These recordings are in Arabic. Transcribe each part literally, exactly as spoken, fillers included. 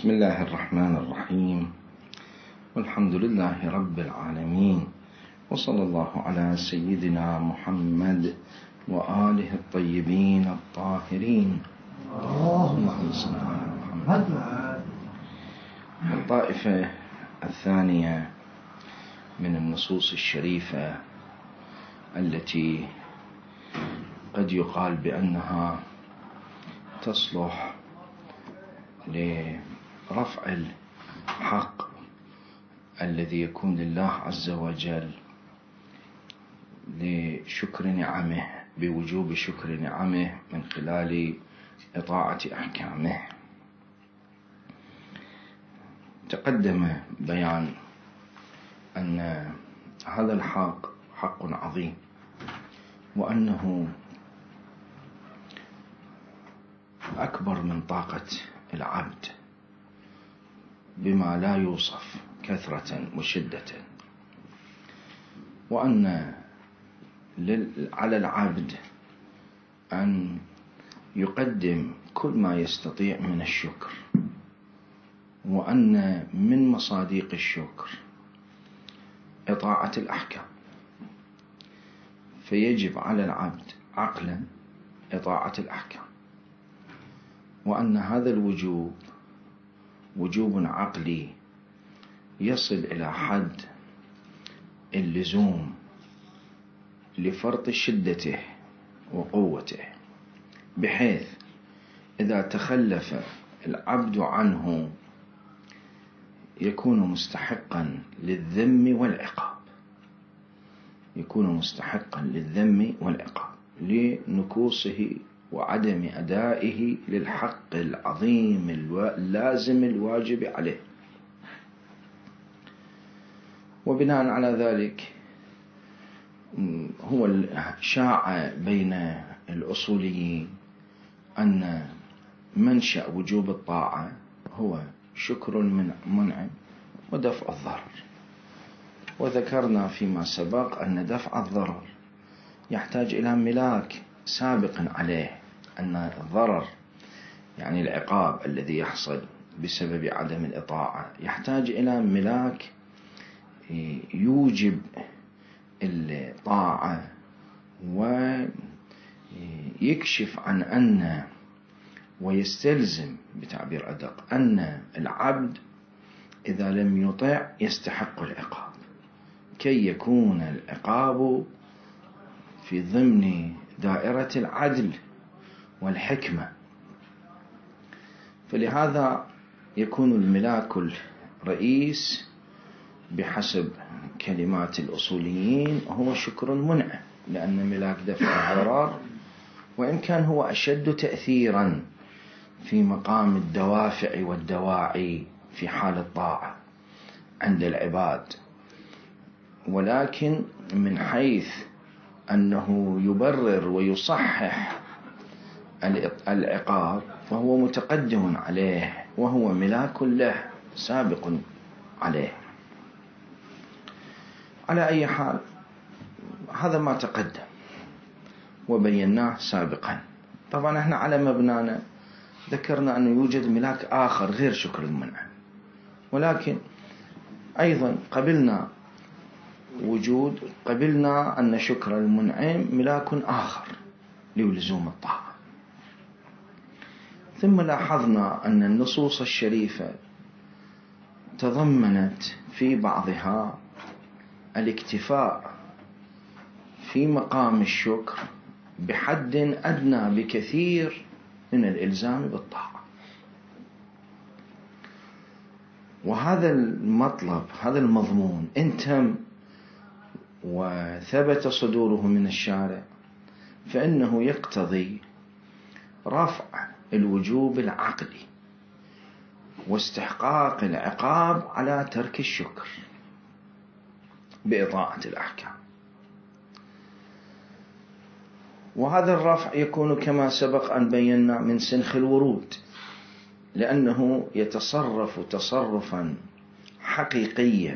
بسم الله الرحمن الرحيم، والحمد لله رب العالمين، وصلى الله على سيدنا محمد وآله الطيبين الطاهرين. اللهم صل على محمد. الطائفة الثانية من النصوص الشريفة التي قد يقال بأنها تصلح لرفع الحق الذي يكون لله عز وجل لشكر نعمه، بوجوب شكر نعمه من خلال إطاعة أحكامه. تقدم بيان أن هذا الحق حق عظيم، وأنه أكبر من طاقة العبد بما لا يوصف كثرة وشدة، وأن على العبد أن يقدم كل ما يستطيع من الشكر، وأن من مصادق الشكر إطاعة الأحكام، فيجب على العبد عقلا إطاعة الأحكام، وأن هذا الوجوب وجوب عقلي يصل إلى حد اللزوم لفرط شدته وقوته، بحيث إذا تخلف العبد عنه يكون مستحقا للذم والعقاب، يكون مستحقا للذم والعقاب لنكوصه وعدم أدائه للحق العظيم اللازم الواجب عليه. وبناء على ذلك هو شاع بين الأصوليين أن منشأ وجوب الطاعة هو شكر المنعم ودفع الضرر، وذكرنا فيما سبق أن دفع الضرر يحتاج إلى ملاك سابق عليه، أن الضرر يعني العقاب الذي يحصل بسبب عدم الإطاعة يحتاج إلى ملاك يوجب الطاعة ويكشف عن أن ويستلزم بتعبير أدق أن العبد إذا لم يطع يستحق العقاب، كي يكون العقاب في ضمن دائرة العدل والحكمة. فلهذا يكون الملاك الرئيس بحسب كلمات الأصوليين هو شكر المنعم، لأن ملاك دفع الضرر وإن كان هو أشد تأثيرا في مقام الدوافع والدواعي في حال الطاعة عند العباد، ولكن من حيث أنه يبرر ويصحح العقاب فهو متقدم عليه، وهو ملاك له سابق عليه. على أي حال هذا ما تقدم وبيناه سابقا. طبعا احنا على مبنانا ذكرنا أنه يوجد ملاك آخر غير شكر المنعم، ولكن أيضا قبلنا وجود قبلنا أن شكر المنعم ملاك آخر للزوم الطاعة. ثم لاحظنا أن النصوص الشريفة تضمنت في بعضها الاكتفاء في مقام الشكر بحد أدنى بكثير من الإلزام بالطاعة، وهذا المطلب هذا المضمون إن تم وثبت صدوره من الشارع فإنه يقتضي رفع الوجوب العقلي واستحقاق العقاب على ترك الشكر بإطاعة الأحكام. وهذا الرفع يكون كما سبق أن بينا من سنخ الورود، لأنه يتصرف تصرفا حقيقيا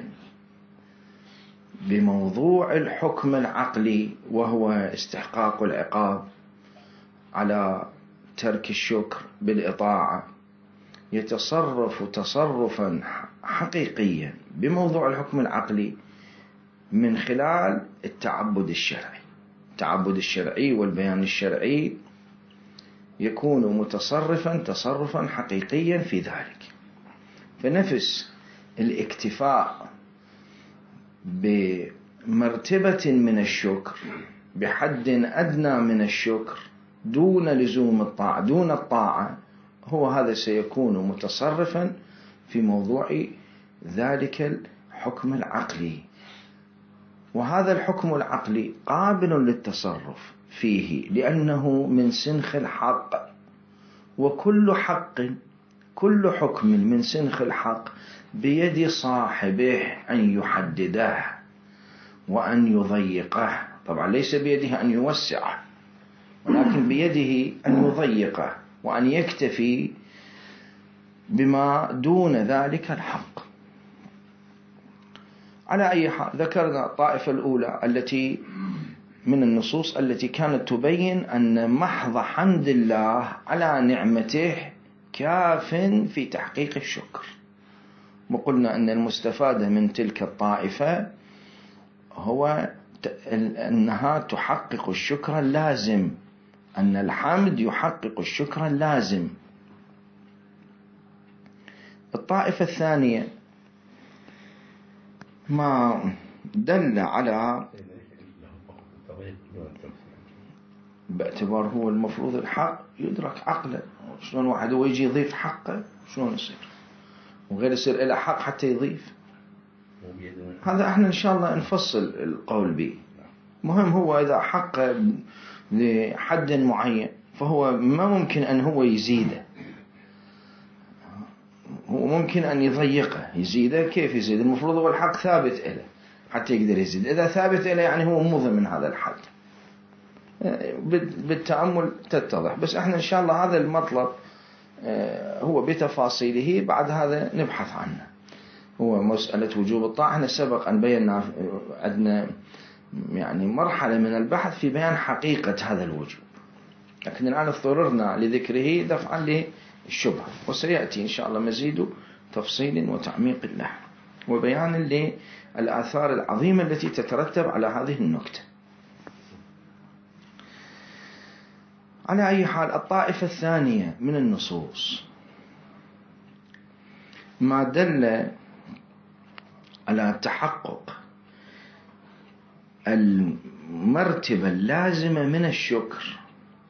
بموضوع الحكم العقلي، وهو استحقاق العقاب على ترك الشكر بالإطاعة، يتصرف تصرفا حقيقيا بموضوع الحكم العقلي من خلال التعبد الشرعي. التعبد الشرعي والبيان الشرعي يكون متصرفا تصرفا حقيقيا في ذلك. فنفس الاكتفاء بمرتبة من الشكر، بحد أدنى من الشكر، دون لزوم الطاعة، دون الطاعة، هو هذا سيكون متصرفا في موضوع ذلك الحكم العقلي. وهذا الحكم العقلي قابل للتصرف فيه لأنه من سنخ الحق، وكل حق كل حكم من سنخ الحق بيد صاحبه أن يحدده وأن يضيقه. طبعا ليس بيده أن يوسعه، ولكن بيده أن يضيقه وأن يكتفي بما دون ذلك الحق. على أي حال، ذكرنا الطائفة الأولى التي من النصوص التي كانت تبين أن محض حمد الله على نعمته كاف في تحقيق الشكر. وقلنا أن المستفاد من تلك الطائفة هو أنها تحقق الشكر اللازم، أن الحمد يحقق الشكر اللازم. الطائفة الثانية ما دل على باعتبار هو المفروض الحق يدرك عقلا. شلون واحد هو يجي يضيف حقه؟ شلون يصير؟ وغير يصير إلى حق حتى يضيف؟ هذا احنا إن شاء الله نفصل القول به. مهم هو إذا حق لحد معين فهو ما ممكن أن هو يزيده، هو ممكن أن يضيقه. يزيده كيف يزيد؟ المفروض هو الحق ثابت إله حتى يقدر يزيد. إذا ثابت إله يعني هو مو ضمن هذا الحد. بالتأمل تتضح. بس احنا إن شاء الله هذا المطلب هو بتفاصيله بعد هذا نبحث عنه. هو مسألة وجوب الطاعة. احنا سبق أن بينا عندنا يعني مرحلة من البحث في بيان حقيقة هذا الوجوب، لكن الآن اضطررنا لذكره دفعا للشبهة، وسيأتي إن شاء الله مزيد تفصيل وتعميق له وبيان للآثار العظيمة التي تترتب على هذه النكتة. على أي حال، الطائفة الثانية من النصوص ما دل على تحقق المرتبة اللازمة من الشكر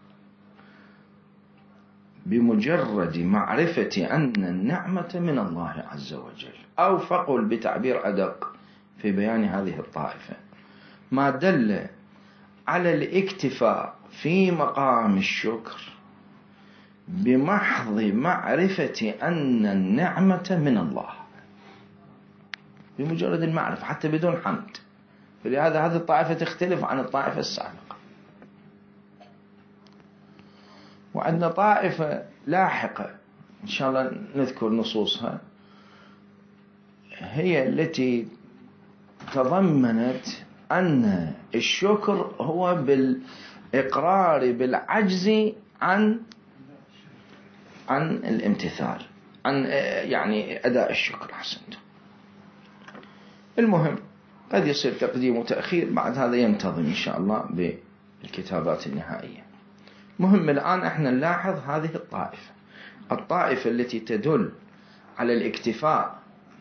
بمجرد معرفة أن النعمة من الله عز وجل، أو فقل بتعبير أدق في بيان هذه الطائفة، ما دل على الاكتفاء في مقام الشكر بمحض معرفة أن النعمة من الله، بمجرد المعرفة حتى بدون حمد. فلهذا هذه الطائفة تختلف عن الطائفة السابقة. وعندنا طائفة لاحقة إن شاء الله نذكر نصوصها، هي التي تضمنت أن الشكر هو بالإقرار بالعجز عن عن الامتثال، عن يعني أداء الشكر. أحسنت. المهم قد يصير تقديم وتأخير، بعد هذا ينتظم إن شاء الله بالكتابات النهائية. مهم الآن احنا نلاحظ هذه الطائفة، الطائفة التي تدل على الاكتفاء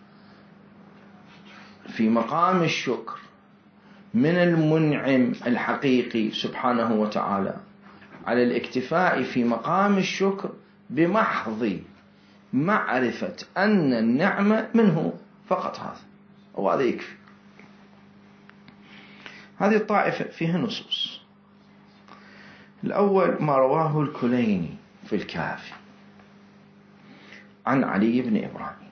في مقام الشكر من المنعم الحقيقي سبحانه وتعالى، على الاكتفاء في مقام الشكر بمحض معرفة أن النعمة منه فقط، هذا وهذا يكفي. هذه الطائفة فيها نصوص. الأول ما رواه الكليني في الكافي عن علي بن إبراهيم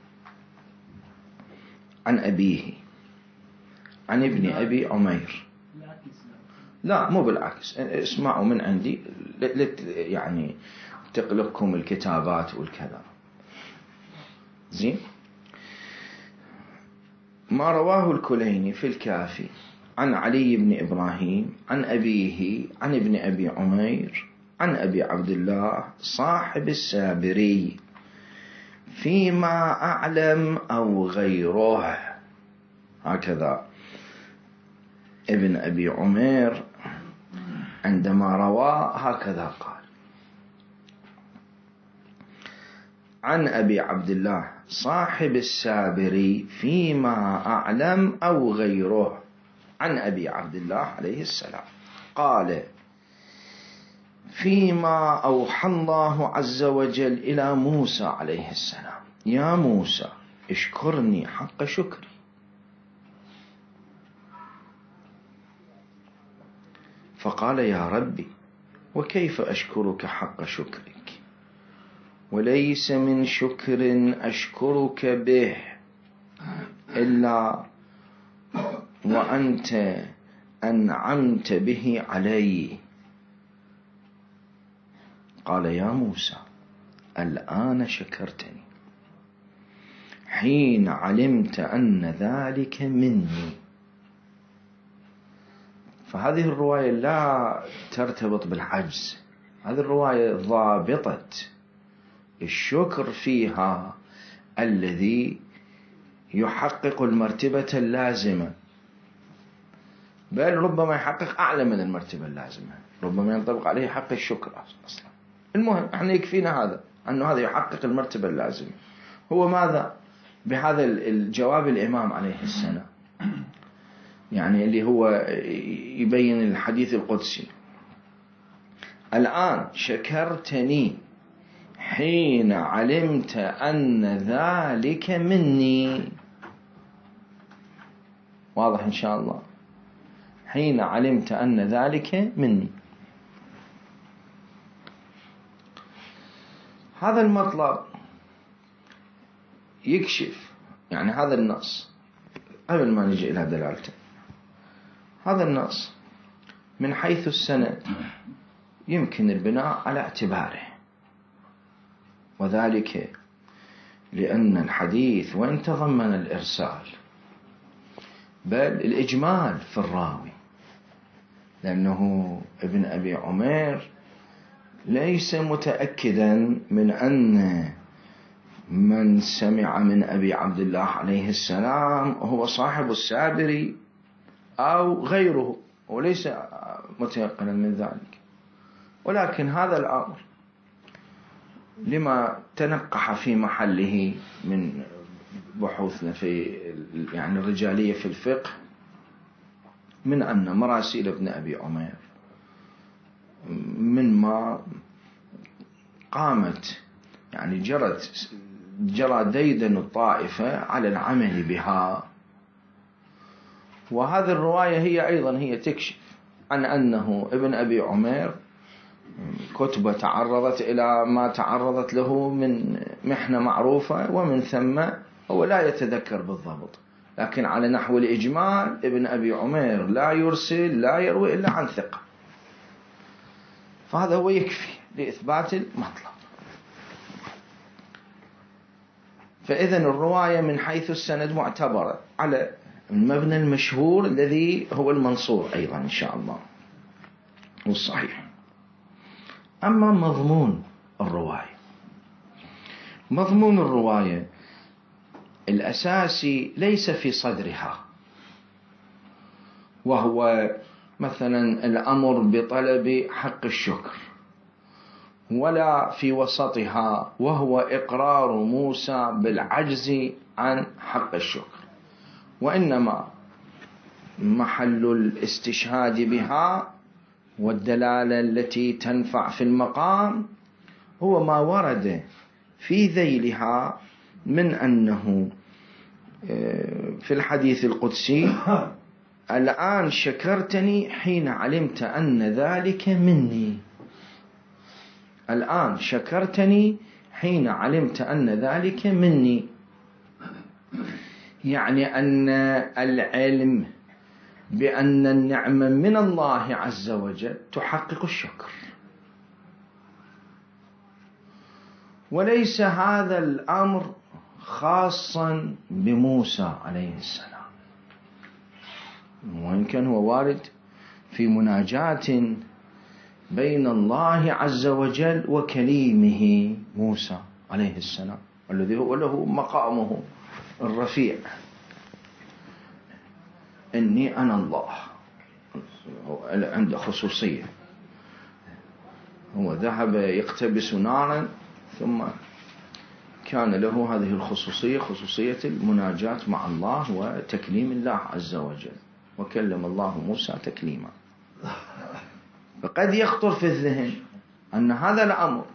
عن أبيه عن ابن أبي عمير. لا مو بالعكس، اسمعوا من عندي يعني تقلقكم الكتابات والكذا. زين. ما رواه الكليني في الكافي عن علي بن إبراهيم عن أبيه عن ابن أبي عمير عن أبي عبد الله صاحب السابري فيما أعلم أو غيره. هكذا ابن أبي عمير عندما روى هكذا قال: عن أبي عبد الله صاحب السابري فيما أعلم أو غيره، عن أبي عبد الله عليه السلام قال: فيما أوحى الله عز وجل إلى موسى عليه السلام: يا موسى اشكرني حق شكري. فقال: يا ربي وكيف أشكرك حق شكرك؟ وليس من شكر أشكرك به إلا وأنت أنعمت به علي. قال: يا موسى الآن شكرتني حين علمت أن ذلك مني. فهذه الرواية لا ترتبط بالعجز، هذه الرواية ضابطة الشكر فيها الذي يحقق المرتبة اللازمة، بل ربما يحقق أعلى من المرتبة اللازمة، ربما ينطبق عليه حق الشكر أصلا. المهم احنا يكفينا هذا، أنه هذا يحقق المرتبة اللازمة. هو ماذا بهذا الجواب الإمام عليه السلام، يعني اللي هو يبين الحديث القدسي: الآن شكرتني حين علمت أن ذلك مني. واضح إن شاء الله؟ حين علمت أن ذلك مني. هذا المطلب يكشف يعني هذا النص، قبل ما نجي إلى دلالته، هذا النص من حيث السند يمكن البناء على اعتباره، وذلك لأن الحديث وإن تضمن الإرسال بل الإجمال في الراوي، لأنه ابن أبي عمير ليس متأكدا من أن من سمع من أبي عبد الله عليه السلام هو صاحب السابري أو غيره، وليس متيقنا من ذلك. ولكن هذا الأمر لما تنقح في محله من بحوثنا في يعني الرجالية في الفقه، من أن مراسيل ابن أبي عمير من ما قامت يعني جرت جرى ديدن الطائفة على العمل بها. وهذه الرواية هي أيضا هي تكشف عن أنه ابن أبي عمير كتبة تعرضت إلى ما تعرضت له من محنة معروفة، ومن ثم هو لا يتذكر بالضبط، لكن على نحو الإجمال ابن أبي عمير لا يرسل لا يروي إلا عن ثقة، فهذا هو يكفي لإثبات المطلب. فإذن الرواية من حيث السند معتبرة على المبنى المشهور الذي هو المنصور أيضا إن شاء الله والصحيح. أما مضمون الرواية، مضمون الرواية الأساسي ليس في صدرها، وهو مثلا الأمر بطلب حق الشكر، ولا في وسطها وهو إقرار موسى بالعجز عن حق الشكر، وإنما محل الاستشهاد بها والدلالة التي تنفع في المقام هو ما ورد في ذيلها من أنه في الحديث القدسي: الآن شكرتني حين علمت أن ذلك مني. الآن شكرتني حين علمت أن ذلك مني، يعني أن العلم بأن النعمة من الله عز وجل تحقق الشكر، وليس هذا الأمر خاصا بموسى عليه السلام، وإن كان هو وارد في مناجاة بين الله عز وجل وكليمه موسى عليه السلام، الذي هو له مقامه الرفيع، إني أنا الله، عنده خصوصية. هو ذهب يقتبس نارا ثم كان له هذه الخصوصية، خصوصية المناجاة مع الله وتكليم الله عز وجل، وكلم الله موسى تكليما. فقد يخطر في الذهن أن هذا الأمر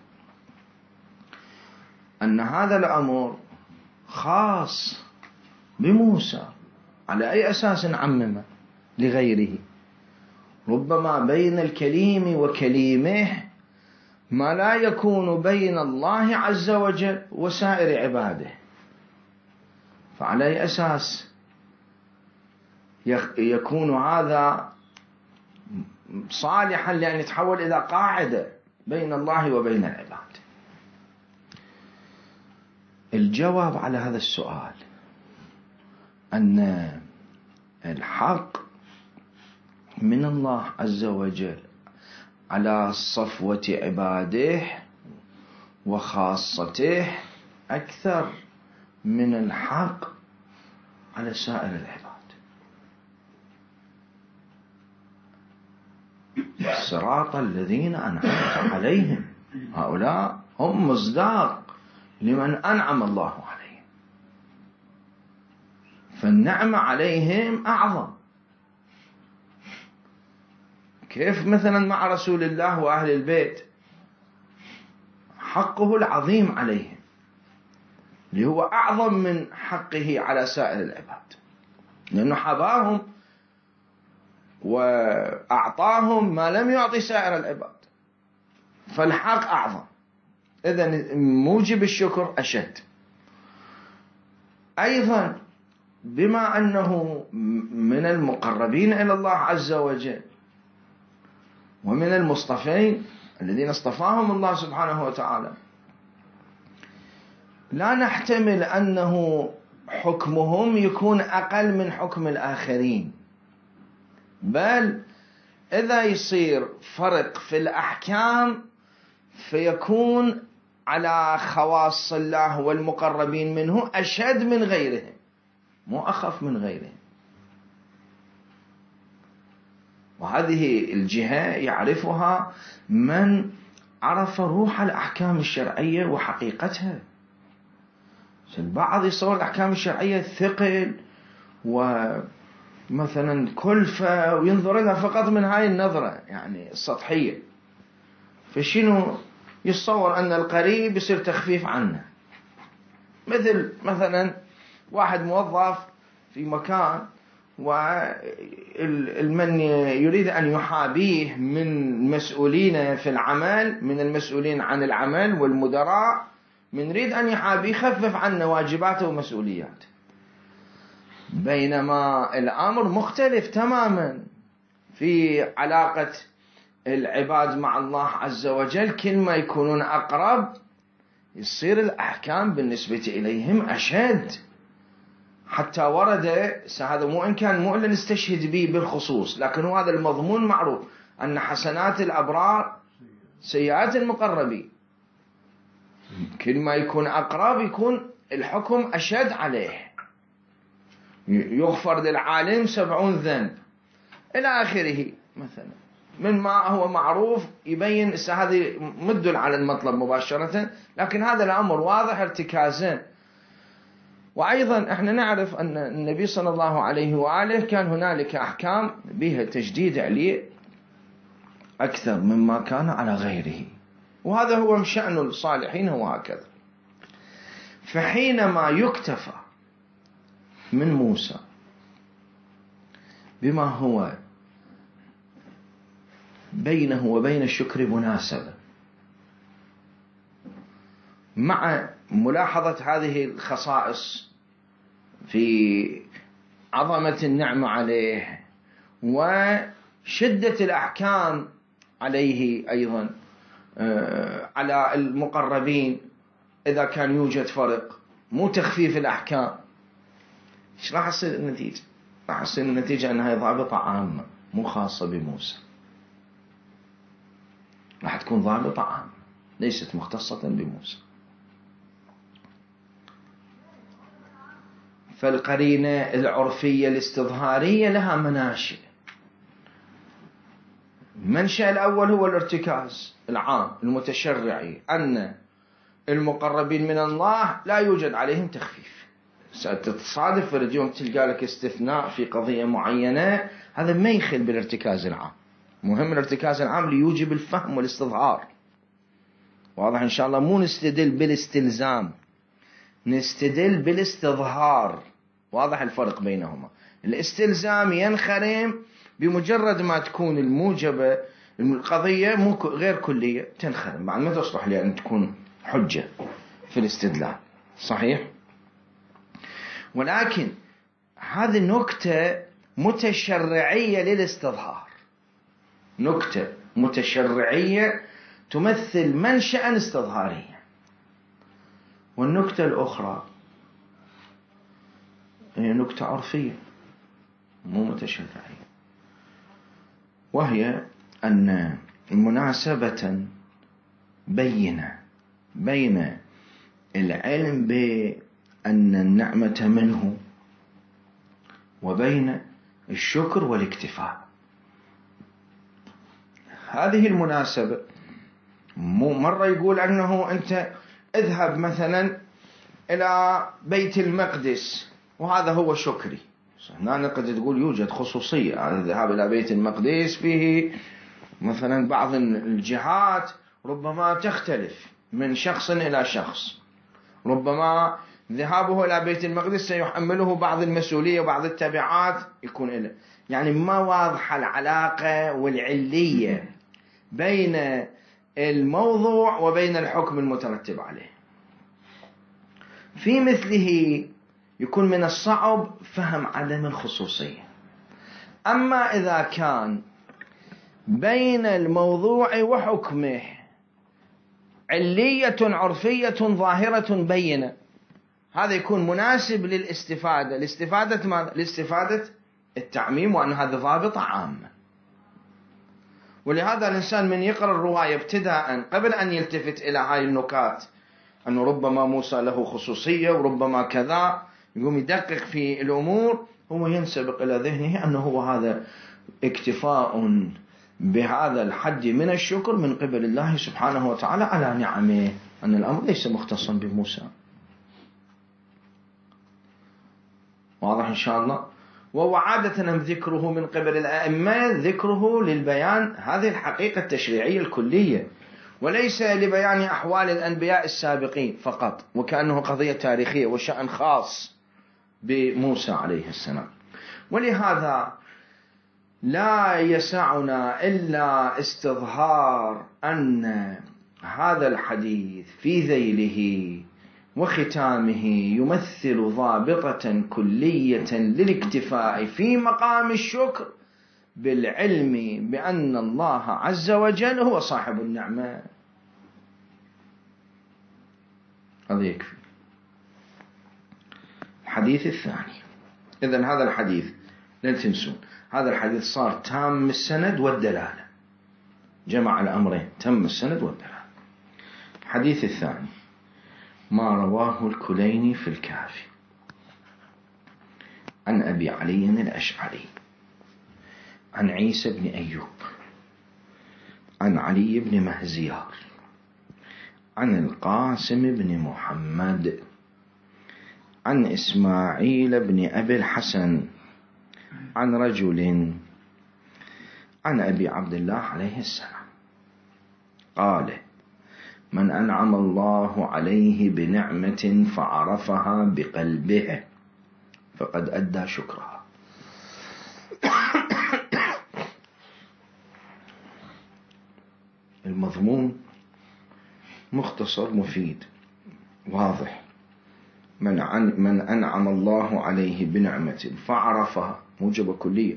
أن هذا الأمر خاص بموسى، على أي أساس عممه لغيره؟ ربما بين الكليم وكليمه ما لا يكون بين الله عز وجل وسائر عباده. فعلى أي أساس يكون هذا صالحا لأن يتحول إلى قاعدة بين الله وبين العباد؟ الجواب على هذا السؤال أن الحق من الله عز وجل على صفوة عباده وخاصته أكثر من الحق على سائر العباد. الصراط الذين أنعمت عليهم، هؤلاء هم مصداق لمن أنعم الله عليهم، فالنعمة عليهم أعظم. كيف مثلا مع رسول الله وأهل البيت حقه العظيم عليهم اللي هو أعظم من حقه على سائر العباد، لأنه حباهم وأعطاهم ما لم يعطي سائر العباد، فالحق أعظم، إذن موجب الشكر أشد. أيضا بما أنه من المقربين إلى الله عز وجل ومن المصطفين الذين اصطفاهم الله سبحانه وتعالى، لا نحتمل أنه حكمهم يكون أقل من حكم الآخرين، بل إذا يصير فرق في الأحكام فيكون على خواص الله والمقربين منه أشد من غيرهم، مو أخف من غيرهم. وهذه الجهة يعرفها من عرف روح الأحكام الشرعية وحقيقتها. البعض يصور الأحكام الشرعية ثقل ومثلا كلفة وينظر لها فقط من هاي النظرة يعني السطحية، فشنو يتصور أن القريب يصير تخفيف عنه. مثل مثلا واحد موظف في مكان والمن يريد أن يحابيه من مسؤولين في العمل، من المسؤولين عن العمل والمدراء، من يريد أن يحابيه يخفف عنه واجباته ومسؤولياته، بينما الأمر مختلف تماما في علاقة العباد مع الله عز وجل. كل ما يكونون أقرب يصير الأحكام بالنسبة إليهم أشد. حتى ورد هذا مو إن كان مو إلا نستشهد به بالخصوص، لكن هو هذا المضمون معروف أن حسنات الأبرار سيئات المقربين. كل ما يكون أقرب يكون الحكم أشد عليه، يغفر للعالم سبعون ذنب إلى آخره مثلا، من ما هو معروف يبين هذه مدل على المطلب مباشرة، لكن هذا الأمر واضح ارتكازا. وأيضا احنا نعرف أن النبي صلى الله عليه وآله كان هنالك أحكام بها تجديد عليه أكثر مما كان على غيره، وهذا هو شأن الصالحين هو هكذا. فحينما يكتفى من موسى بما هو بينه وبين الشكر مناسبة، مع ملاحظة هذه الخصائص في عظمة النعمة عليه وشدة الأحكام عليه، أيضا على المقربين إذا كان يوجد فرق، مو تخفيف الأحكام. إيش راح تصير النتيجة؟ راح تصير النتيجة أنها ضابطة عامة مو خاصة بموسى، راح تكون ضابطة عامة ليست مختصة بموسى. فالقرينة العرفية الاستظهارية لها مناشئ. المنشأ الأول هو الارتكاز العام المتشرعي أن المقربين من الله لا يوجد عليهم تخفيف. ستتصادف في يوم تلقى لك استثناء في قضية معينة، هذا ما يخل بالارتكاز العام. مهم الارتكاز العام ليوجب الفهم والاستظهار. واضح إن شاء الله؟ مو نستدل بالاستلزام، نستدل بالاستظهار. واضح الفرق بينهما؟ الاستلزام ينخرم بمجرد ما تكون الموجبة القضية مو غير كلية تنخرم، بعد ما تصلح لأن تكون حجة في الاستدلال. صحيح؟ ولكن هذه نكتة متشرعية للاستظهار، نكتة متشرعية تمثل منشأ استظهاريا. والنكتة الأخرى هي نكتة عرفية مو متشرعية، وهي أن مناسبة بينة بين العلم بأن النعمة منه وبين الشكر والاكتفاء. هذه المناسبة مو مرة يقول أنه أنت اذهب مثلا إلى بيت المقدس وهذا هو شكري. هنا قد تقول يوجد خصوصية، الذهاب إلى بيت المقدس فيه مثلا بعض الجهات ربما تختلف من شخص إلى شخص، ربما ذهابه إلى بيت المقدس سيحمله بعض المسؤولية وبعض التبعات يكون له، يعني ما واضحة العلاقة والعلية بين الموضوع وبين الحكم المترتب عليه. في مثله يكون من الصعب فهم عدم الخصوصية. أما إذا كان بين الموضوع وحكمه علية عرفية ظاهرة بينة، هذا يكون مناسب للاستفادة. الاستفادة ماذا؟ الاستفادة التعميم، وأن هذا ضابط عام. ولهذا الإنسان من يقرأ الرواية ابتداء قبل أن يلتفت إلى هاي النكات، أنه ربما موسى له خصوصية وربما كذا، يقوم يدقق في الأمور، هو ينسبق إلى ذهنه أنه هو هذا اكتفاء بهذا الحد من الشكر من قبل الله سبحانه وتعالى على نعمه، أن الأمر ليس مختصا بموسى. واضح إن شاء الله؟ وهو عادة ذكره من قبل الأئمة ذكره للبيان هذه الحقيقة التشريعية الكلية، وليس لبيان أحوال الأنبياء السابقين فقط، وكأنه قضية تاريخية وشأن خاص بموسى عليه السلام. ولهذا لا يسعنا إلا استظهار أن هذا الحديث في ذيله وختامه يمثل ضابطة كلية للاكتفاء في مقام الشكر بالعلم بأن الله عز وجل هو صاحب النعمة. هذا يكفي. الحديث الثاني، إذن هذا الحديث لا تنسون، هذا الحديث صار تام السند والدلالة، جمع الأمرين، تم السند والدلالة. الحديث الثاني ما رواه الكليني في الكافي عن أبي علي الأشعري عن عيسى بن أيوب عن علي بن مهزيار عن القاسم بن محمد عن إسماعيل بن أبي الحسن عن رجل عن أبي عبد الله عليه السلام قال: من أنعم الله عليه بنعمة فعرفها بقلبه فقد أدى شكرها. المضمون مختصر مفيد واضح. من, عن من أنعم الله عليه بنعمة فعرفها، موجبة كلية،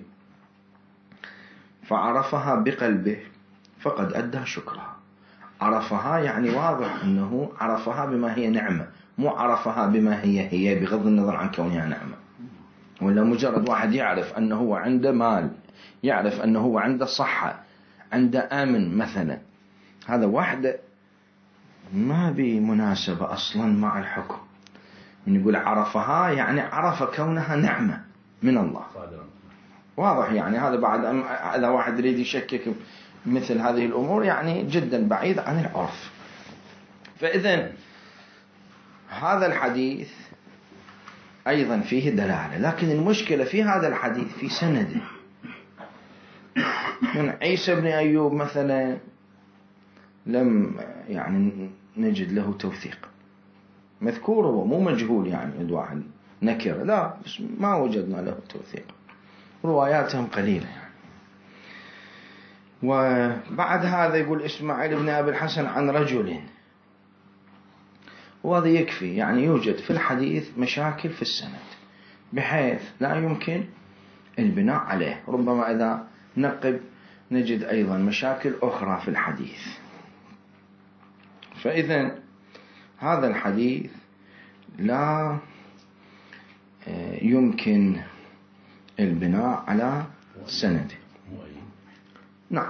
فعرفها بقلبه فقد أدى شكرها. عرفها يعني واضح أنه عرفها بما هي نعمة، مو عرفها بما هي هي بغض النظر عن كونها نعمة. ولا مجرد واحد يعرف أنه هو عنده مال، يعرف أنه هو عنده صحة، عنده آمن مثلا، هذا وحده ما بمناسبة أصلا مع الحكم. من يقول عرفها يعني عرف كونها نعمة من الله. واضح يعني هذا بعد إذا واحد يريد يشكك مثل هذه الأمور يعني جدا بعيد عن العرف. فإذن هذا الحديث أيضا فيه دلالة، لكن المشكلة في هذا الحديث في سنده. من عيسى بن أيوب مثلا لم يعني نجد له توثيق، مذكور هو مو مجهول يعني عند واحد نكر، لا بس ما وجدنا له توثيق، رواياتهم قليلة يعني. وبعد هذا يقول إسماعيل بن أبي الحسن عن رجل، وهذا يكفي يعني يوجد في الحديث مشاكل في السند بحيث لا يمكن البناء عليه. ربما إذا نقب نجد أيضا مشاكل أخرى في الحديث. فإذا هذا الحديث لا يمكن البناء على سنده. نعم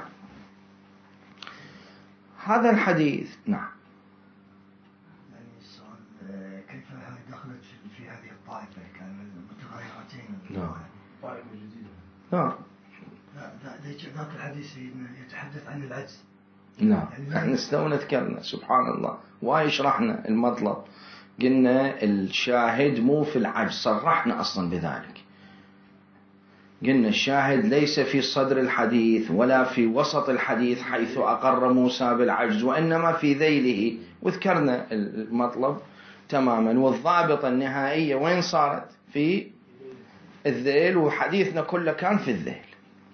هذا الحديث. نعم يعني السؤال كيف دخلت في هذه الطائفة كان متغيرتين؟ لا طائفة جديدة. لا لا ذاك الحديث يتحدث عن العجز. لا احنا استوى نذكرنا سبحان الله واي شرحنا المطلب، قلنا الشاهد مو في العجز، صرحنا أصلا بذلك. قلنا الشاهد ليس في صدر الحديث ولا في وسط الحديث حيث أقر موسى بالعجز، وإنما في ذيله، وذكرنا المطلب تماما. والضابطة النهائية وين صارت؟ في الذيل، وحديثنا كله كان في الذيل.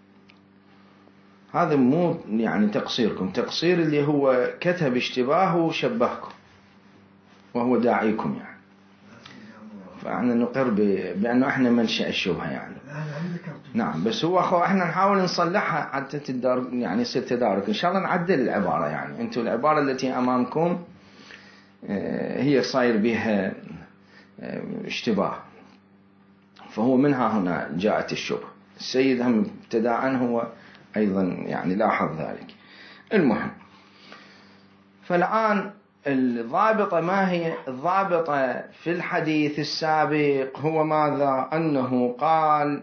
هذا مو يعني تقصيركم، تقصير اللي هو كتب اشتباه وشبهكم وهو داعيكم يعني. فاحنا نقر بأنه احنا منشأ الشبهة يعني. نعم بس هو أخو احنا نحاول نصلحها حتى تدار يعني يصير تدارك إن شاء الله. نعدل العبارة يعني. انتم العبارة التي أمامكم هي صاير بها اشتباه، فهو منها هنا جاءت الشبهة. السيد هم ابتداء هو أيضا يعني لاحظ ذلك. المهم فالآن الضابطة ما هي؟ الضابطة في الحديث السابق هو ماذا؟ أنه قال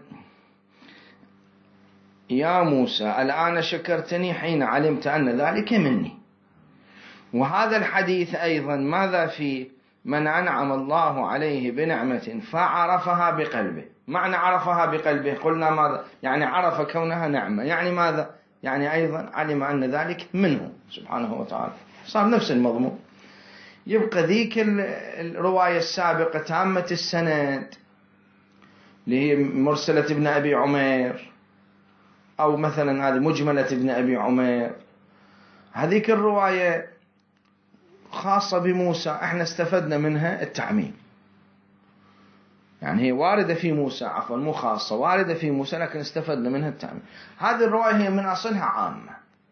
يا موسى الآن شكرتني حين علمت أن ذلك مني. وهذا الحديث أيضا ماذا فيه؟ من أنعم الله عليه بنعمة فعرفها بقلبه. معنى عرفها بقلبه قلنا ماذا؟ يعني عرف كونها نعمة، يعني ماذا؟ يعني أيضا علم أن ذلك منه سبحانه وتعالى. صار نفس المضمون. يبقى ذيك الرواية السابقة تامة السند اللي هي مرسلة ابن أبي عمير، أو مثلا هذه مجملة ابن أبي عمير، هذيك الرواية خاصة بموسى، احنا استفدنا منها التعميم. يعني هي واردة في موسى، عفوا مو خاصة، واردة في موسى لكن استفدنا منها التعميم. هذه الرواية هي من أصلها عامة.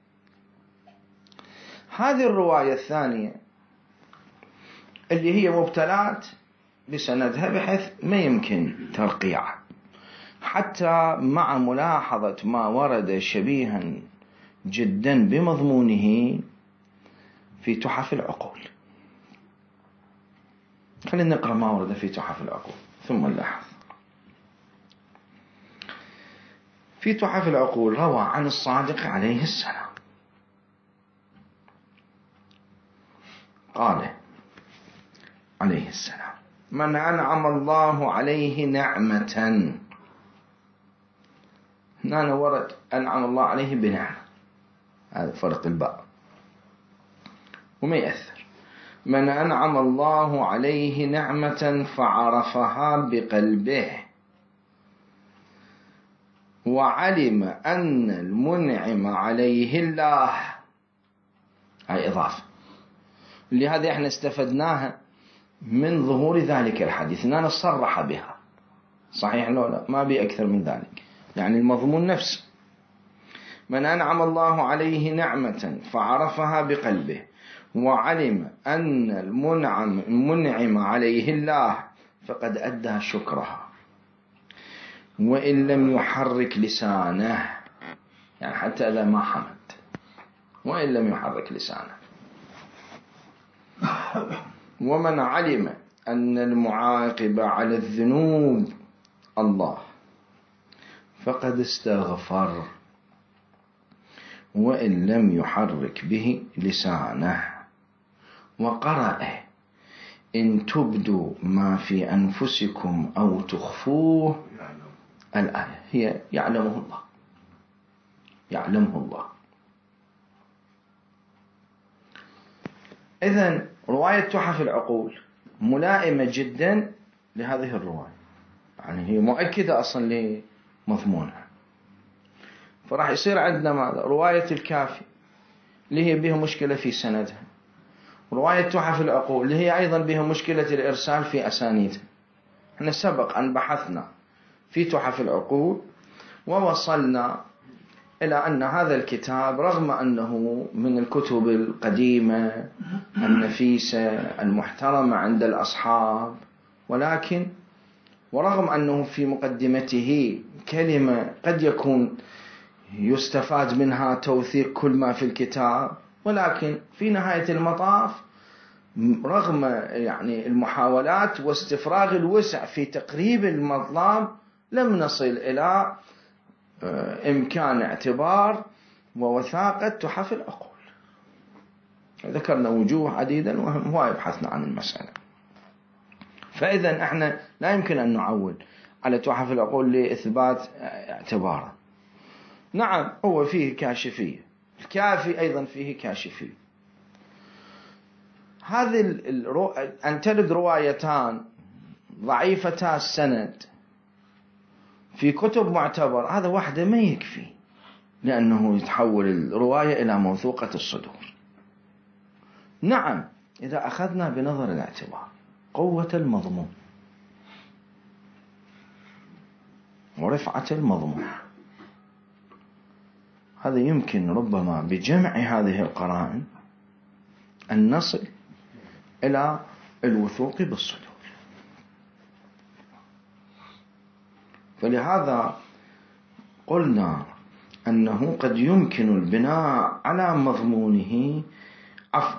هذه الرواية الثانية اللي هي مبتلات بسندها بحيث ما يمكن ترقيعها، حتى مع ملاحظة ما ورد شبيها جدا بمضمونه في تحف العقول. خلينا نقرأ ما ورد في تحف العقول ثم نلاحظ. في تحف العقول روى عن الصادق عليه السلام قال عليه السلام من أنعم الله عليه نعمة، هنا ورد أنعم الله عليه بنعمة، هذا فرق الباء وما يأثر. من أنعم الله عليه نعمة فعرفها بقلبه وعلم أن المنعم عليه الله، هاي إضافة. لهذا احنا استفدناها من ظهور ذلك الحديث، أننا نصرح بها صحيح لو لا ما بي أكثر من ذلك، يعني المضمون نفسه. من أنعم الله عليه نعمة فعرفها بقلبه وعلم أن المنعم, المنعم عليه الله فقد أدى شكرها وإن لم يحرك لسانه، يعني حتى إذا ما حمد وإن لم يحرك لسانه. ومن علم أن المعاقب على الذنوب الله، فقد استغفر وإن لم يحرك به لسانه، وقرأ إن تبدوا ما في أنفسكم أو تخفوه، الآية هي يعلمه الله، يعلمه الله. إذن رواية تحف العقول ملائمة جدا لهذه الرواية، يعني هي مؤكدة أصلا لمضمونها. فراح يصير عندنا ماذا؟ رواية الكافي اللي هي بها مشكلة في سندها، رواية تحف العقول اللي هي أيضا بها مشكلة الإرسال في أسانيدها. احنا سبق أن بحثنا في تحف العقول ووصلنا إلى أن هذا الكتاب رغم أنه من الكتب القديمة النفيسة المحترمة عند الأصحاب، ولكن ورغم أنه في مقدمته كلمة قد يكون يستفاد منها توثيق كل ما في الكتاب، ولكن في نهاية المطاف رغم يعني المحاولات واستفراغ الوسع في تقريب المطلب لم نصل إلى إمكان اعتبار ووثاقة تحف العقول. ذكرنا وجوه عديدة وهو بحثنا عن المسألة. فإذا احنا لا يمكن أن نعول على تحف العقول لإثبات اعتباره. نعم هو فيه كاشفية، الكافي أيضا فيه كاشفية. هذه الرو... أن ترد روايتان ضعيفتا السند في كتب معتبر، هذا واحدة ما يكفي، لأنه يتحول الرواية إلى موثوقة الصدور. نعم إذا أخذنا بنظر الاعتبار قوة المضمون ورفعة المضمون، هذا يمكن ربما بجمع هذه القرائن أن نصل إلى الوثوق بالصدور. فلهذا قلنا أنه قد يمكن البناء على مضمونه. عفوا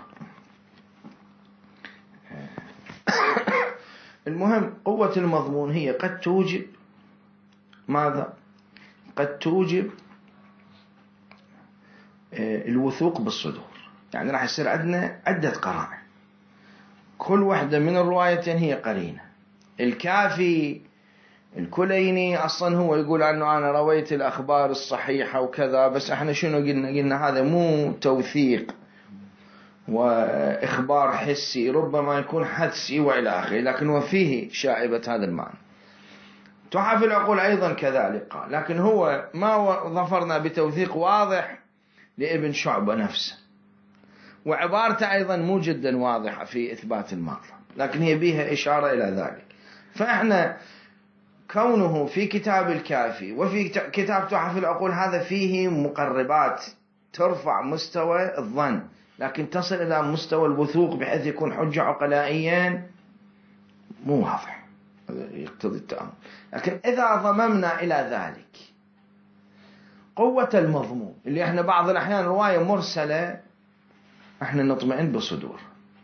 المهم قوة المضمون هي قد توجب ماذا؟ قد توجب الوثوق بالصدور. يعني راح يصير عندنا عدة قرائن، كل واحدة من الروايتين هي قرينة. الكافي الكليني أصلا هو يقول عنه أنا رويت الأخبار الصحيحة وكذا، بس احنا شنو قلنا؟ قلنا هذا مو توثيق وإخبار حسي، ربما يكون حدسي وإلى آخره، لكن هو فيه شائبة هذا المعنى. تحف العقول أيضا كذلك قال، لكن هو ما ظفرنا بتوثيق واضح لابن شعبة نفسه، وعبارته أيضا مو جدا واضحة في إثبات المطلب، لكن هي بيها إشارة إلى ذلك. فإحنا كونه في كتاب الكافي وفي كتاب تحف العقول هذا فيه مقربات ترفع مستوى الظن، لكن تصل إلى مستوى الوثوق بحيث يكون حجة عقلائيا مو واضح، يقتضي التأمل. لكن إذا ضممنا إلى ذلك قوة المضمون اللي احنا بعض الأحيان رواية مرسلة احنا نطمئن بصدور،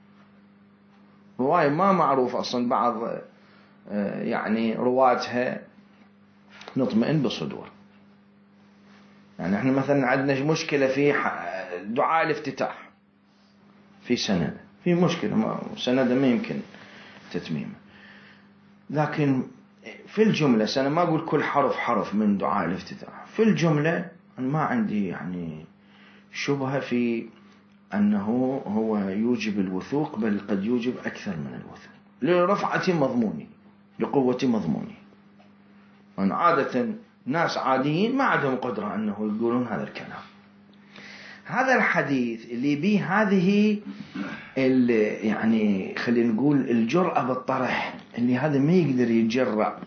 رواية ما معروف أصلا بعض يعني رواتها نطمئن بصدور. يعني احنا مثلا عندنا مشكلة في دعاء الافتتاح في سند، في مشكلة ما سند ما يمكن تتميمه، لكن في الجملة أنا ما أقول كل حرف حرف من دعاء الافتتاح، في الجملة أنا ما عندي يعني شبهة في أنه هو يوجب الوثوق، بل قد يوجب أكثر من الوثوق لرفعة مضموني، لقوة مضموني. وأن عادة ناس عاديين ما عندهم قدرة أنه يقولون هذا الكلام. هذا الحديث اللي بيه هذه يعني خلينا نقول الجرأة بالطرح، اللي هذا ما يقدر يتجرأ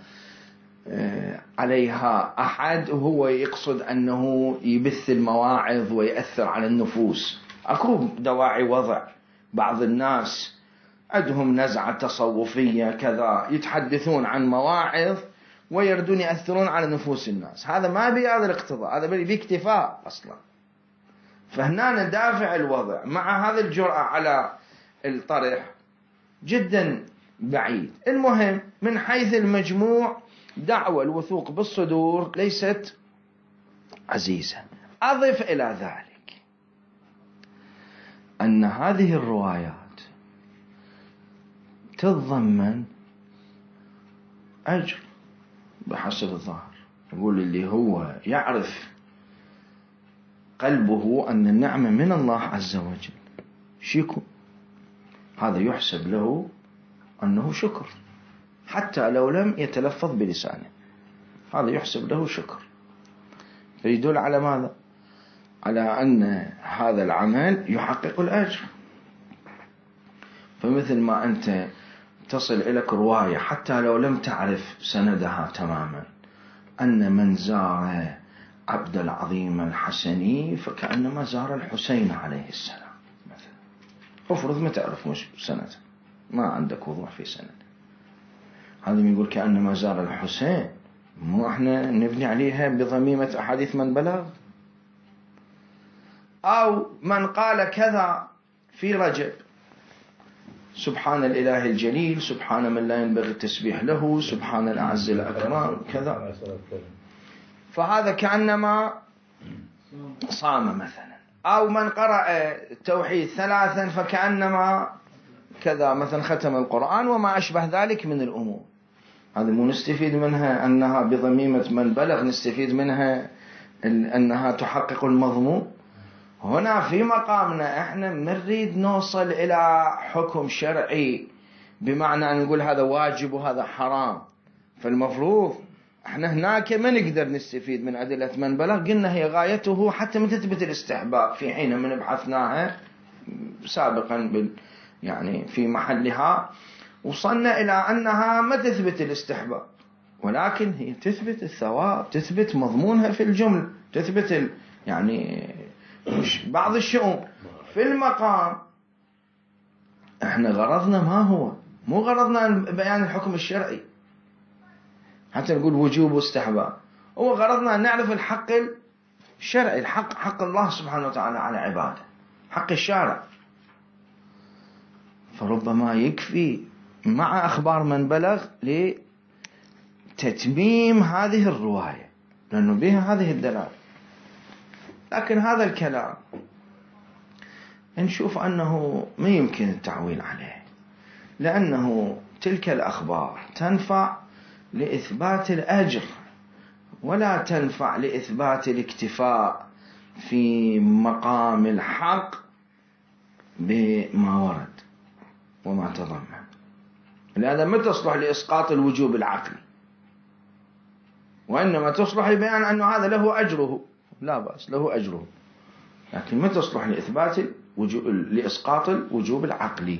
عليها أحد وهو يقصد أنه يبث المواعظ ويأثر على النفوس. أكو دواعي وضع بعض الناس عندهم نزعة تصوفية كذا، يتحدثون عن مواعظ ويردون يأثرون على نفوس الناس، هذا ما بهذا الاقتضاء، هذا باكتفاء أصلا. فهنا ندافع الوضع مع هذا الجرأة على الطرح جدا بعيد. المهم من حيث المجموع دعوى الوثوق بالصدور ليست عزيزة. أضف إلى ذلك أن هذه الروايات تتضمن أجر بحسب الظاهر. يقول اللي هو يعرف قلبه أن النعمة من الله عز وجل شكر، هذا يحسب له أنه شكر حتى لو لم يتلفظ بلسانه، هذا يحسب له شكر. فيدل على ماذا؟ على أن هذا العمل يحقق الأجر. فمثل ما أنت تصل إليك رواية حتى لو لم تعرف سندها تماما أن من زار عبد العظيم الحسني فكأنما زار الحسين عليه السلام مثلا، افرض ما تعرف مش سند، ما عندك وضوح في سند، هذا يقول كأنما زار الحسين، مو احنا نبني عليها بضميمة أحاديث من بلغ. أو من قال كذا في رجب، سبحان الإله الجليل، سبحان من لا ينبغي التسبيح له، سبحان الأعز الأكرم كذا، فهذا كأنما صام مثلا. أو من قرأ التوحيد ثلاثا فكأنما كذا مثلا ختم القرآن وما أشبه ذلك من الأمور. هذا مو نستفيد منها أنها بضميمة من بلغ، نستفيد منها أنها تحقق المضمون. هنا في مقامنا احنا نريد نوصل إلى حكم شرعي، بمعنى أن نقول هذا واجب وهذا حرام. فالمفروض احنا هناك ما نقدر نستفيد من أدلة من بلغ، قلنا هي غايته حتى من تثبت الاستحباب في حين من بحثناها سابقا بال يعني في محلها، وصلنا إلى أنها ما تثبت الاستحباب، ولكن هي تثبت الثواب، تثبت مضمونها في الجمل، تثبت يعني بعض الشؤون. في المقام احنا غرضنا ما هو، مو غرضنا بيان الحكم الشرعي حتى نقول وجوب واستحباب، هو غرضنا أن نعرف الحق الشرعي، الحق حق الله سبحانه وتعالى على عباده، حق الشارع. فربما يكفي مع أخبار من بلغ لتتميم هذه الرواية لأنه بها هذه الدلالة. لكن هذا الكلام نشوف أنه ما يمكن التعويل عليه، لأنه تلك الأخبار تنفع لإثبات الأجر ولا تنفع لإثبات الاكتفاء في مقام الحق بما ورد وما تضمن. لهذا ما تصلح لإسقاط الوجوب العقلي، وإنما تصلح لبيان أنه هذا له أجره، لا بأس له أجره، لكن ما تصلح لإثبات الوجوب لإسقاط الوجوب العقلي.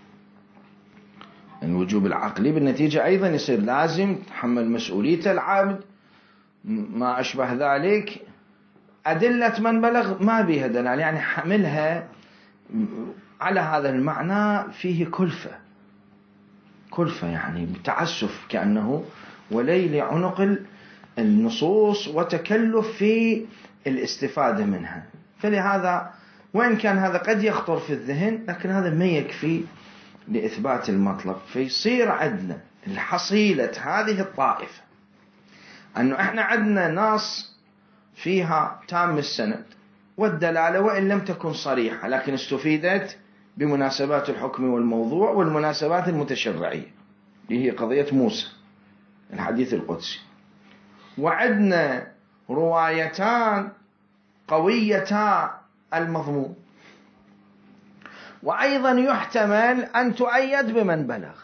الوجوب العقلي بالنتيجة أيضا يصير لازم تحمل مسؤولية العبد ما أشبه ذلك. أدلة من بلغ ما بها دلال، يعني حملها على هذا المعنى فيه كلفة، كلفة يعني بتعسف كأنه وليل عنق النصوص وتكلف في الاستفادة منها. فلهذا وإن كان هذا قد يخطر في الذهن، لكن هذا ما يكفي لإثبات المطلب. فيصير عندنا الحصيلة هذه الطائفة أنه إحنا عندنا ناس فيها تام السند والدلالة وإن لم تكن صريحة، لكن استفيدت بمناسبات الحكم والموضوع والمناسبات المتشرعية اللي هي قضية موسى الحديث القدسي. وعندنا روايتان قويتا المضمون، وأيضا يحتمل أن تؤيد بمن بلغ.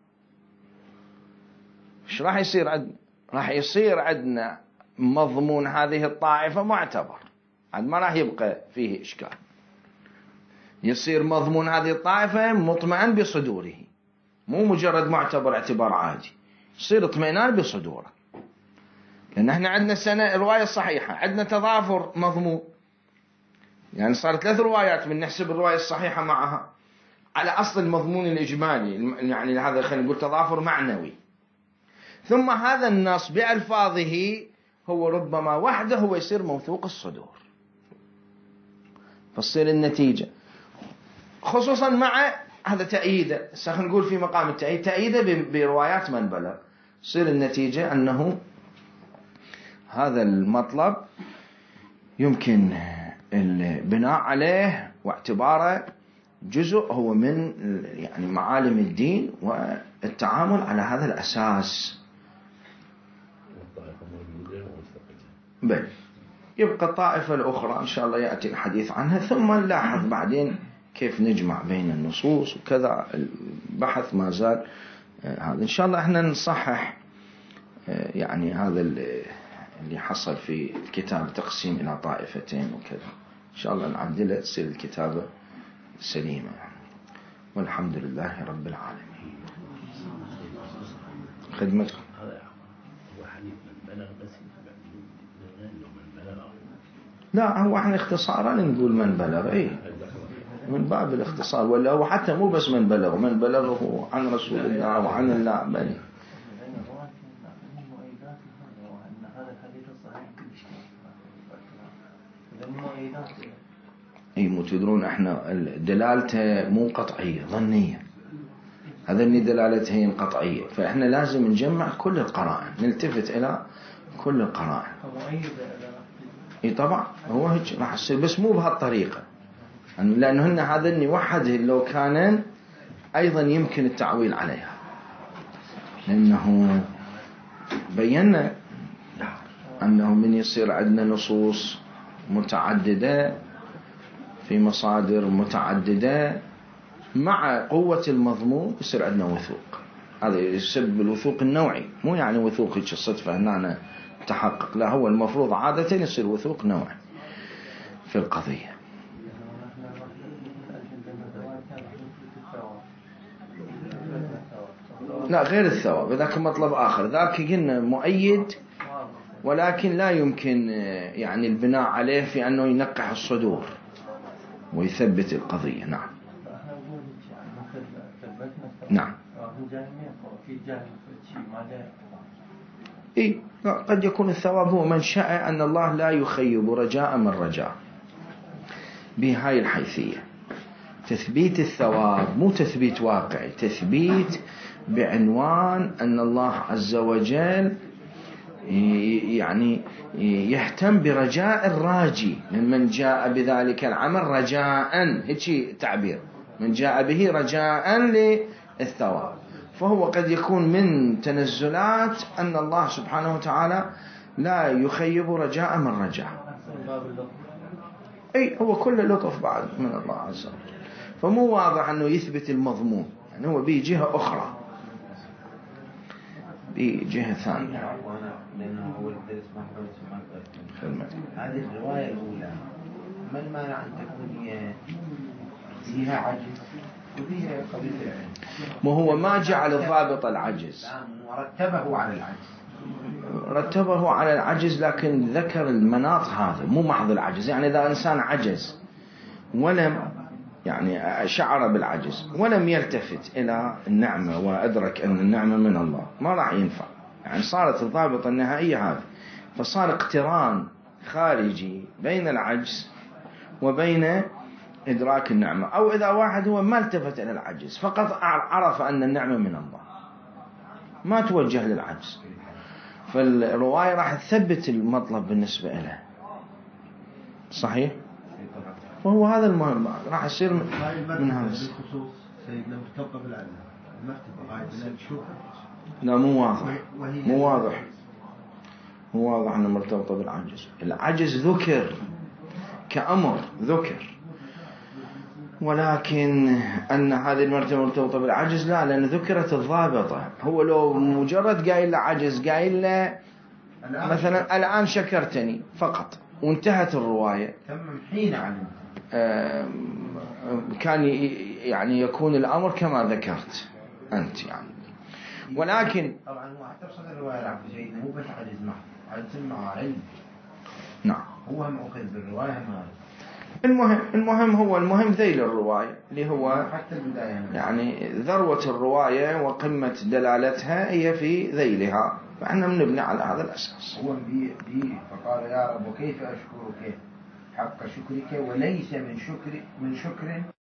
إيش راح يصير عندنا؟ راح يصير عندنا مضمون هذه الطائفة معتبر، عاد ما راح يبقى فيه إشكال. يصير مضمون هذه الطائفة مطمئن بصدوره، مو مجرد معتبر اعتبار عادي، يصير اطمئنان بصدوره. لأن احنا عندنا سنة الرواية الصحيحة، عندنا تضافر مضمون، يعني صارت ثلاث روايات من نحسب الرواية الصحيحة معها على أصل المضمون الإجمالي، يعني هذا خلينا نقول تضافر معنوي. ثم هذا النص بألفاظه هو ربما وحده هو يصير موثوق الصدور، فتصير النتيجة خصوصا مع هذا تأييده. خلينا نقول في مقام التأييد تأييده بروايات من بلغ، يصير النتيجة أنه هذا المطلب يمكن البناء عليه واعتباره جزء هو من يعني معالم الدين والتعامل على هذا الأساس. بل يبقى الطائفة الأخرى إن شاء الله يأتي الحديث عنها، ثم نلاحظ بعدين كيف نجمع بين النصوص وكذا. البحث ما زال هذا إن شاء الله. احنا نصحح يعني هذا اللي حصل في الكتاب تقسيم إلى طائفتين وكذا، إن شاء الله نعدله تصير الكتابة سليمة. والحمد لله رب العالمين. خدمتكم. لا هو احنا اختصارا نقول من بلغ، ايه من باب الاختصار، ولا هو حتى مو بس من بلغ، من بلغه عن رسول الله وعن الله بل اي مو تدرون احنا دلالته مو قطعية ظنية، هذا اللي دلالته هي قطعية، فاحنا لازم نجمع كل القرائن، نلتفت الى كل القرائن. اي طبعا هو هيك راح يصير، بس مو بهالطريقة، لانه هن هذا اللي وحده لو كان ايضا يمكن التعويل عليها، لانه بينا انه من يصير عندنا نصوص متعددة في مصادر متعددة مع قوة المضمون يصير عندنا وثوق. هذا يسبب الوثوق النوعي، مو يعني وثوق هيك الصدفة هنا تحقق، لا هو المفروض عادة يصير وثوق نوعي في القضية. لا غير الثواب، ذاك مطلب آخر، ذاك قلنا مؤيد ولكن لا يمكن يعني البناء عليه في أنه ينقح الصدور ويثبت القضية. نعم نعم إيه قد يكون الثواب هو من شاء أن الله لا يخيب رجاء من رجاء بهاي الحيثية. تثبيت الثواب مو تثبيت واقعي، تثبيت بعنوان أن الله عز وجل يعني يهتم برجاء الراجي من جاء بذلك العمل رجاء، هيك تعبير، من جاء به رجاء للثواب. فهو قد يكون من تنزلات أن الله سبحانه وتعالى لا يخيب رجاء من رجاء. أي هو كل لطف بعد من الله عز وجل، فمو واضح أنه يثبت المضمون، يعني هو بجهة أخرى بجهة ثانية. هذه الرواية الأولى ما المانع أن تكون فيها عجز وفيها قبيل العلم؟ ما هو ما جعل ضابط العجز، ورتبه على العجز، رتبه على العجز، لكن ذكر المناط هذا مو محض العجز. يعني إذا إنسان عجز ولم يعني شعر بالعجز ولم يلتفت إلى النعمة وأدرك أن النعمة من الله ما راح ينفع، يعني صارت الضابطة النهائية هذه، فصار اقتران خارجي بين العجز وبين إدراك النعمة. أو إذا واحد هو ما التفت إلى العجز فقط عرف أن النعمة من الله ما توجه للعجز، فالرواية راح تثبت المطلب بالنسبة له. صحيح؟ وهو هذا المهم راح يصير من هذا بالخصوص سيدنا مرتبطة بالعلم المرتبة غاية من الشوكة. لا مو واضح، مو واضح مو واضح أنه مرتبطة بالعجز. العجز ذكر كأمر ذكر، ولكن أن هذه المرتبة مرتبطة بالعجز لا، لأن ذكرت الضابطة. هو لو مجرد قايل له عجز، قايل له مثلا الآن شكرتني فقط وانتهت الرواية، حين علمت كان يعني يكون الأمر كما ذكرت أنت يعني. ولكن طبعا هو تقصد الرواية العفو سيدنا مو بس عجز محض، عجز مع علم. نعم هو مأخذ بالرواية ما المهم المهم هو المهم ذيل الرواية اللي هو حتى البداية يعني ذروة الرواية وقمة دلالتها هي في ذيلها، فإحنا بنبني على هذا الأساس. هو بي بي فقال يا رب كيف أشكرك حق شكرك وليس من شكر من شكر